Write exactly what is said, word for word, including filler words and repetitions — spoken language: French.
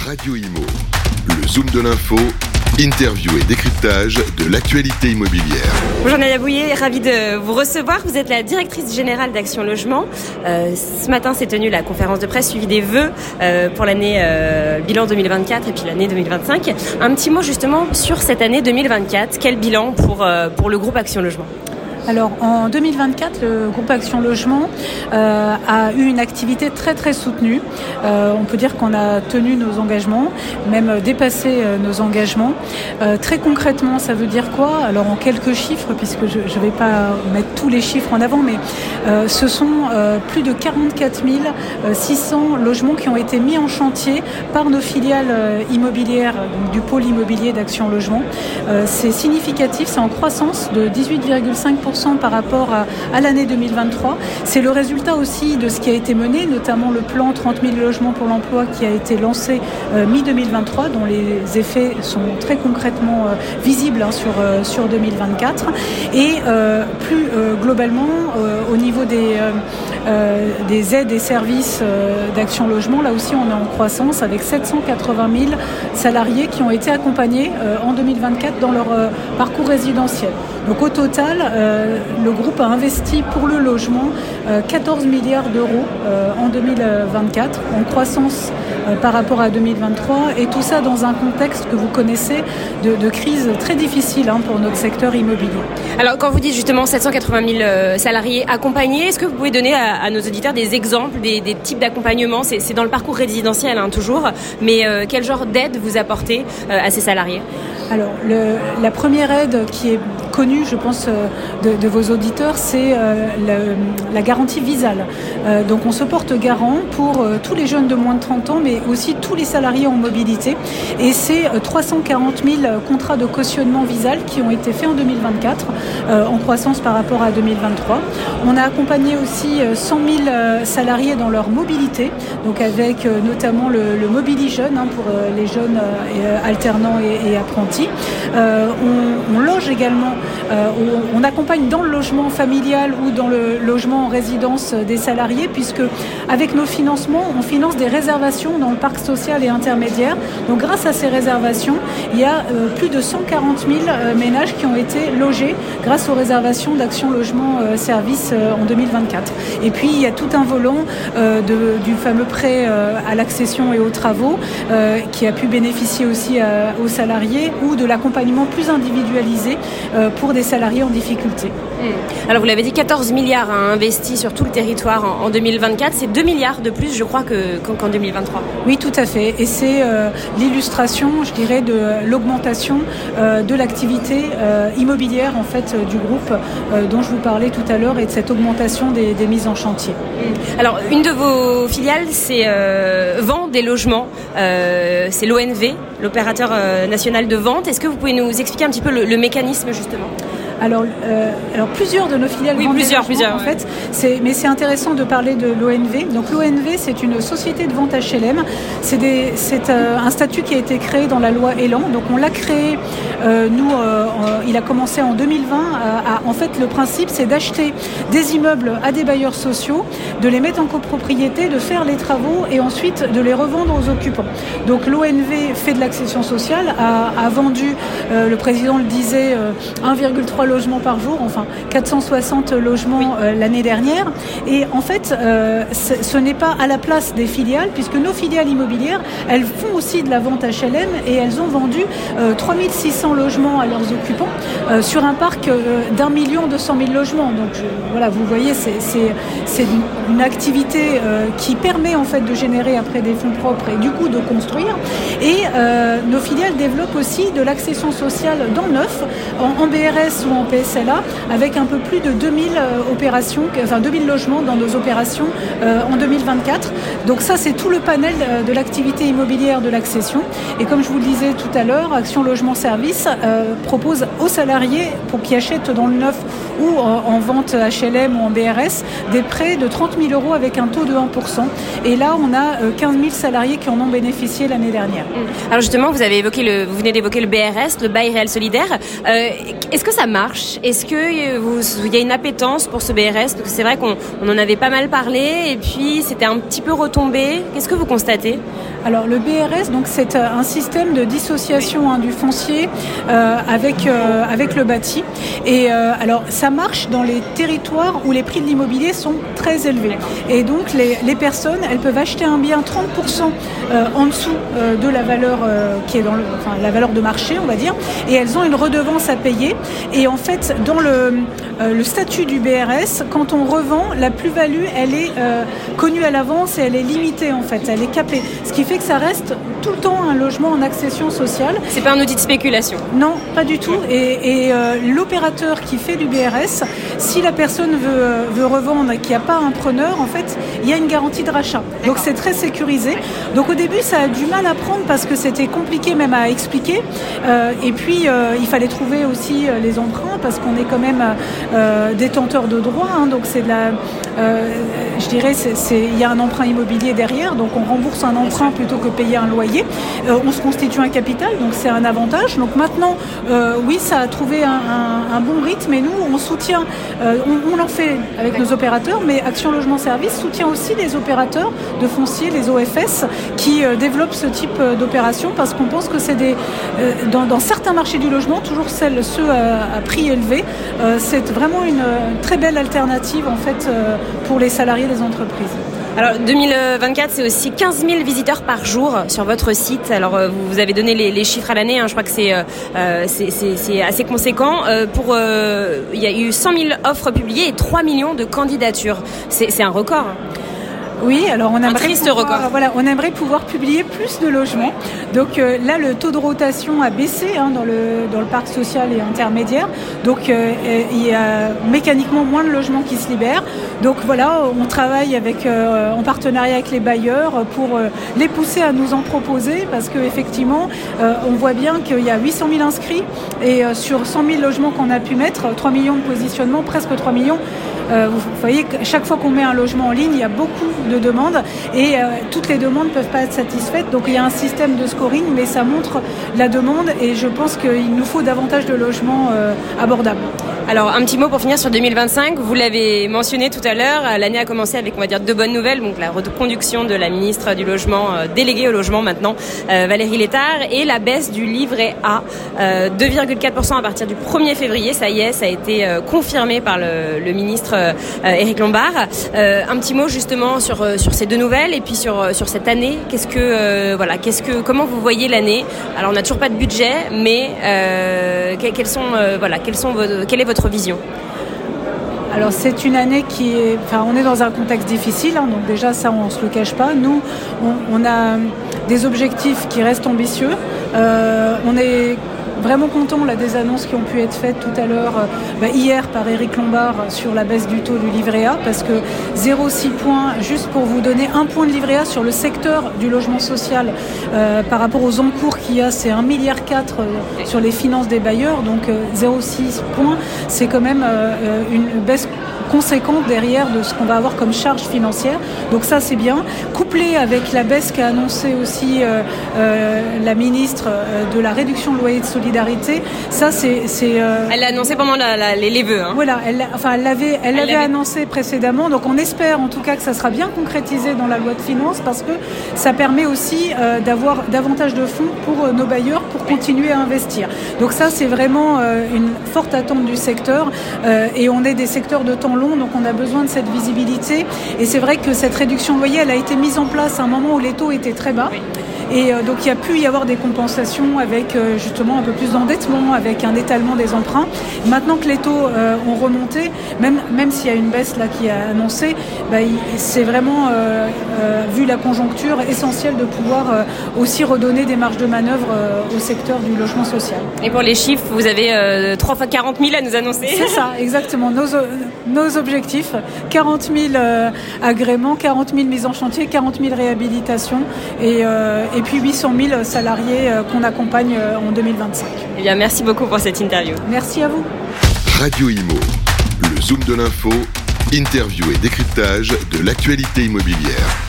Radio Imo, le Zoom de l'info, interview et décryptage de l'actualité immobilière. Bonjour Nadia Bouillet, ravie de vous recevoir. Vous êtes la directrice générale d'Action Logement. Euh, ce matin s'est tenue la conférence de presse suivie des vœux euh, pour l'année euh, bilan deux mille vingt-quatre et puis l'année deux mille vingt-cinq. Un petit mot justement sur cette année deux mille vingt-quatre. Quel bilan pour, euh, pour le groupe Action Logement ? Alors en deux mille vingt-quatre, le groupe Action Logement euh, a eu une activité très très soutenue. Euh, on peut dire qu'on a tenu nos engagements, même dépassé euh, nos engagements. Euh, très concrètement, ça veut dire quoi ? Alors en quelques chiffres, puisque je ne vais pas mettre tous les chiffres en avant, mais euh, ce sont euh, plus de quarante-quatre mille six cents logements qui ont été mis en chantier par nos filiales euh, immobilières, donc du pôle immobilier d'Action Logement. Euh, c'est significatif, c'est en croissance de dix-huit virgule cinq pour cent par rapport à, à l'année deux mille vingt-trois. C'est le résultat aussi de ce qui a été mené, notamment le plan trente mille logements pour l'emploi qui a été lancé euh, mi-deux mille vingt-trois, dont les effets sont très concrètement euh, visibles hein, sur, euh, sur deux mille vingt-quatre. Et euh, plus euh, globalement, euh, au niveau des, euh, euh, des aides et services euh, d'Action Logement, là aussi on est en croissance avec sept cent quatre-vingt mille salariés qui ont été accompagnés euh, en deux mille vingt-quatre dans leur euh, parcours résidentiel. Donc au total, euh, le groupe a investi pour le logement euh, quatorze milliards d'euros euh, en deux mille vingt-quatre, en croissance euh, par rapport à deux mille vingt-trois, et tout ça dans un contexte que vous connaissez de, de crise très difficile hein, pour notre secteur immobilier. Alors quand vous dites justement sept cent quatre-vingt mille euh, salariés accompagnés, est-ce que vous pouvez donner à, à nos auditeurs des exemples, des, des types d'accompagnement ? c'est, c'est dans le parcours résidentiel hein, toujours, mais euh, quel genre d'aide vous apportez euh, à ces salariés ? Alors le, la première aide qui est connue, je pense, euh, de, de vos auditeurs, c'est euh, le, la garantie Visale. Euh, donc on se porte garant pour euh, tous les jeunes de moins de trente ans, mais aussi tous les salariés en mobilité. Et c'est euh, trois cent quarante mille contrats de cautionnement Visale qui ont été faits en deux mille vingt-quatre, euh, en croissance par rapport à deux mille vingt-trois. On a accompagné aussi euh, cent mille euh, salariés dans leur mobilité, donc avec euh, notamment le, le Mobili Jeune hein, pour euh, les jeunes euh, alternants et, et apprentis. Euh, on, on loge également, euh, on, on accompagne dans le logement familial ou dans le logement en résidence des salariés, puisque avec nos financements, on finance des réservations dans le parc social et intermédiaire. Donc grâce à ces réservations, il y a euh, plus de cent quarante mille euh, ménages qui ont été logés grâce aux réservations d'Action Logement euh, Service euh, en deux mille vingt-quatre. Et puis il y a tout un volant euh, de, du fameux prêt euh, à l'accession et aux travaux euh, qui a pu bénéficier aussi à, aux salariés, ou de l'accompagnement plus individualisé euh, pour des salariés en difficulté. Mmh. Alors vous l'avez dit, quatorze milliards hein, investis sur tout le territoire en, en deux mille vingt-quatre, c'est deux milliards de plus je crois que, qu'en deux mille vingt-trois. Oui, tout à fait, et c'est euh, l'illustration, je dirais, de l'augmentation euh, de l'activité euh, immobilière en fait euh, du groupe euh, dont je vous parlais tout à l'heure, et de cette augmentation des, des mises en chantier. Mmh. Alors une de vos filiales, c'est euh, Vend des logements, euh, c'est l'O N V, l'opérateur euh, national de vente. Est-ce que vous pouvez nous expliquer un petit peu le, le mécanisme justement ? Alors, euh, alors plusieurs de nos filiales oui, vendent plusieurs, des logements, plusieurs, en ouais. fait. C'est, mais c'est intéressant de parler de l'O N V. Donc l'O N V, c'est une société de vente H L M. C'est, des, c'est euh, un statut qui a été créé dans la loi Elan. Donc on l'a créé, euh, nous, euh, il a commencé en deux mille vingt. À, à, en fait, le principe, c'est d'acheter des immeubles à des bailleurs sociaux, de les mettre en copropriété, de faire les travaux et ensuite de les revendre aux occupants. Donc l'O N V fait de l'accession sociale, a, a vendu, euh, le président le disait, euh, un virgule trois logements par jour, enfin quatre cent soixante logements euh, l'année dernière. Et en fait, euh, ce n'est pas à la place des filiales, puisque nos filiales immobilières, elles font aussi de la vente H L M et elles ont vendu euh, trois mille six cents logements à leurs occupants euh, sur un parc euh, d'un million deux cent mille logements. Donc je, voilà, vous voyez, c'est, c'est, c'est une activité euh, qui permet en fait de générer après des fonds propres et du coup de construire. Et euh, nos filiales développent aussi de l'accession sociale dans le neuf, en, en B R S ou en P S L A, avec un peu plus de deux mille euh, opérations, enfin deux mille logements dans nos opérations euh, en deux mille vingt-quatre. Donc ça, c'est tout le panel de, de l'activité immobilière de l'accession. Et comme je vous le disais tout à l'heure, Action Logement Service euh, propose aux salariés, pour qu'ils achètent dans le neuf ou en, en vente H L M ou en B R S, des prêts de trente mille euros avec un taux de un pour cent. Et là, on a euh, quinze mille salariés qui en ont bénéficié l'année dernière. Alors justement, vous avez évoqué le, vous venez d'évoquer le B R S, le bail réel solidaire. Euh, est-ce que ça marche ? marche. Est-ce que vous, il y a une appétence pour ce B R S? Parce que c'est vrai qu'on on en avait pas mal parlé et puis c'était un petit peu retombé. Qu'est-ce que vous constatez? Alors le B R S, donc c'est un système de dissociation hein, du foncier euh, avec euh, avec le bâti. Et euh, alors ça marche dans les territoires où les prix de l'immobilier sont très élevés. Et donc les, les personnes, elles peuvent acheter un bien trente pour cent euh, en dessous euh, de la valeur euh, qui est dans le, enfin la valeur de marché, on va dire. Et elles ont une redevance à payer. Et en fait, dans le euh, le statut du B R S, quand on revend, la plus-value, elle est euh, connue à l'avance et elle est limitée en fait, elle est capée. Ce qui fait que ça reste tout le temps un logement en accession sociale. C'est pas un outil de spéculation? Non, pas du tout. Et, et euh, l'opérateur qui fait du B R S, si la personne veut, veut revendre et qu'il n'y a pas un preneur, en fait, il y a une garantie de rachat. D'accord. Donc c'est très sécurisé. Donc au début, ça a du mal à prendre parce que c'était compliqué même à expliquer. Euh, et puis, euh, il fallait trouver aussi les emprunts parce qu'on est quand même euh, détenteur de droits. Hein, donc c'est de la... Euh, je dirais, c'est, c'est, il y a un emprunt immobilier derrière, donc on rembourse un emprunt plutôt que payer un loyer. Euh, on se constitue un capital, donc c'est un avantage. Donc maintenant, euh, oui, ça a trouvé un, un, un bon rythme et nous, on soutient, euh, on, on en fait avec nos opérateurs, mais Action Logement Service soutient aussi les opérateurs de foncier, les O F S, qui euh, développent ce type d'opération parce qu'on pense que c'est des, euh, dans, dans certains marchés du logement, toujours celles, ceux à, à prix élevé, euh, c'est vraiment une très belle alternative en fait euh, pour les salariés des entreprises. Alors deux mille vingt-quatre, c'est aussi quinze mille visiteurs par jour sur votre site. Alors vous avez donné les, les chiffres à l'année, hein. Je crois que c'est, euh, c'est, c'est, c'est assez conséquent. Euh, pour, euh, il y a eu cent mille offres publiées et trois millions de candidatures. C'est, c'est un record. Oui, alors on aimerait, un triste pouvoir, record. Voilà, on aimerait pouvoir publier plus de logements. Donc euh, là, le taux de rotation a baissé hein, dans le dans le parc social et intermédiaire. Donc euh, il y a mécaniquement moins de logements qui se libèrent. Donc voilà, on travaille avec euh, en partenariat avec les bailleurs pour euh, les pousser à nous en proposer parce que effectivement, euh, on voit bien qu'il y a huit cent mille inscrits et euh, sur cent mille logements qu'on a pu mettre, trois millions de positionnements, presque trois millions. Euh, vous voyez que chaque fois qu'on met un logement en ligne, il y a beaucoup de demandes et euh, toutes les demandes ne peuvent pas être satisfaites. Donc il y a un système de scoring, mais ça montre la demande et je pense qu'il nous faut davantage de logements euh, abordables. Alors un petit mot pour finir sur deux mille vingt-cinq, vous l'avez mentionné tout à l'heure, l'année a commencé avec on va dire deux bonnes nouvelles, donc la reconduction de la ministre du logement, euh, déléguée au logement maintenant, euh, Valérie Létard, et la baisse du livret A, euh, deux virgule quatre pour cent à partir du premier février, ça y est, ça a été euh, confirmé par le, le ministre euh, Éric Lombard. Euh, un petit mot justement sur sur ces deux nouvelles et puis sur sur cette année. Qu'est-ce que euh, voilà, qu'est-ce que comment vous voyez l'année? Alors on n'a toujours pas de budget, mais euh, quels sont euh, voilà, quels sont vos, quelle est votre vision? Alors c'est une année qui est, enfin on est dans un contexte difficile, hein, donc déjà ça on se le cache pas. Nous on, on a des objectifs qui restent ambitieux. Euh, on est vraiment content là, des annonces qui ont pu être faites tout à l'heure, euh, bah, hier par Éric Lombard sur la baisse du taux du livret A, parce que zéro virgule six points, juste pour vous donner un point de livret A sur le secteur du logement social euh, par rapport aux encours qu'il y a, c'est un virgule quatre milliard euh, sur les finances des bailleurs, donc euh, zéro virgule six points, c'est quand même euh, une baisse conséquente derrière de ce qu'on va avoir comme charge financière. Donc ça c'est bien. Couplé avec la baisse qu'a annoncé aussi euh, euh, la ministre euh, de la réduction de loyer de solidarité, ça c'est... c'est euh... Elle l'a annoncé pendant la, la, les, les vœux. Hein. Voilà, elle, enfin, elle l'avait, elle, elle l'avait annoncé précédemment. Donc on espère en tout cas que ça sera bien concrétisé dans la loi de finances parce que ça permet aussi euh, d'avoir davantage de fonds pour euh, nos bailleurs pour continuer à investir. Donc ça c'est vraiment euh, une forte attente du secteur euh, et on est des secteurs de temps long, donc on a besoin de cette visibilité. Et c'est vrai que cette réduction de loyer, elle a été mise en place à un moment où les taux étaient très bas. Et euh, donc il y a pu y avoir des compensations avec euh, justement un peu plus d'endettement, avec un étalement des emprunts. Maintenant que les taux euh, ont remonté, même, même s'il y a une baisse là qui est annoncée, bah, il, c'est vraiment, euh, euh, vu la conjoncture, essentiel de pouvoir euh, aussi redonner des marges de manœuvre euh, au secteur du logement social. Et pour les chiffres, vous avez euh, trois fois quarante mille à nous annoncer. C'est ça, exactement. Nos, nos objectifs, quarante mille euh, agréments, quarante mille mises en chantier, quarante mille réhabilitations et euh, et puis huit cent mille salariés qu'on accompagne en deux mille vingt-cinq. Eh bien, merci beaucoup pour cette interview. Merci à vous. Radio Imo, le zoom de l'info, interview et décryptage de l'actualité immobilière.